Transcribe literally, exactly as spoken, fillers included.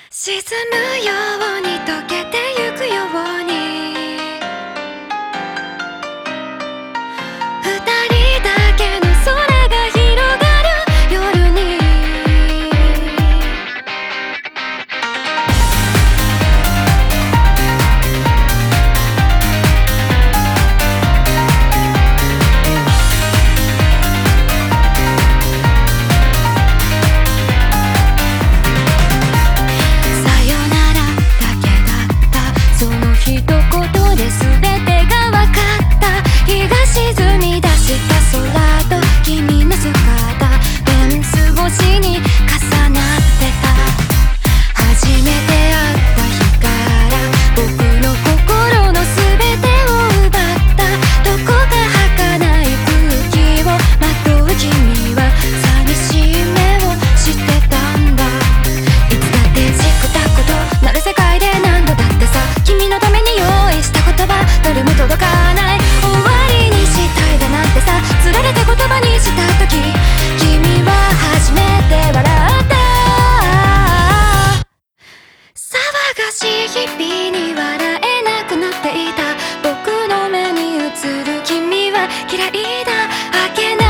沈むように溶けてゆくように二人だけの空が広がる夜にさよならだけだったその一言で全てが分かった日が沈み出した空と君の姿フェンス越しに重なってた初めて会った日から僕の心の全てを奪ったどこか儚い空気をまとう君は寂しい目をしてたんだいつだってチクタクとなる世界で何度だってさ君のために用意した言葉どれも届かない終わりにしたいだなんてさ釣られて言葉にした時君は初めて笑った騒がしい日々に笑えなくなっていた僕の目に映る君は嫌いだ明けない